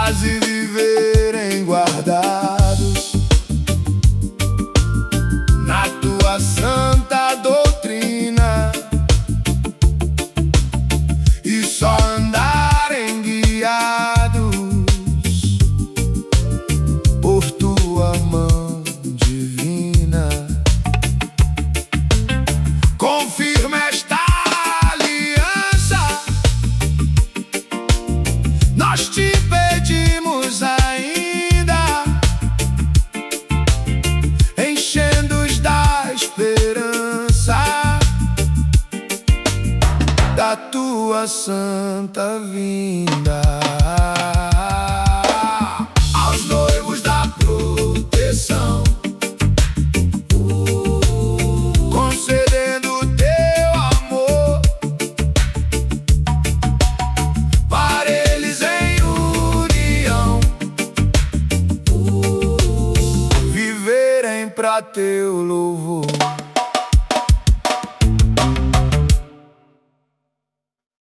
paz e viverem guardados na tua santa doutrina, e só andarem guiados por tua mão divina. Confirma esta aliança, nós te pedimos ainda, enchendo-os da esperança da tua santa vinda. Aos noivos da proteção, concedendo teu amor para eles em união, viverem pra teu louvor.